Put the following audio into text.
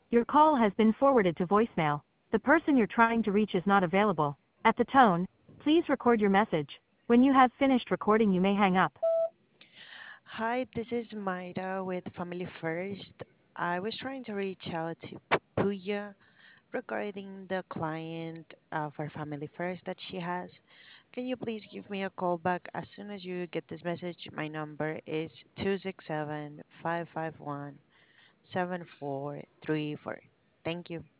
Your call has been forwarded to voicemail. The person you're trying to reach is not available. At the tone, please record your message. When you have finished recording, you may hang up. Hi, this is Mayra with Family First. I was trying to reach out to Puya regarding the client for Family First that she has. Can you please give me a call back as soon as you get this message? My number is 267-551-7434. Thank you.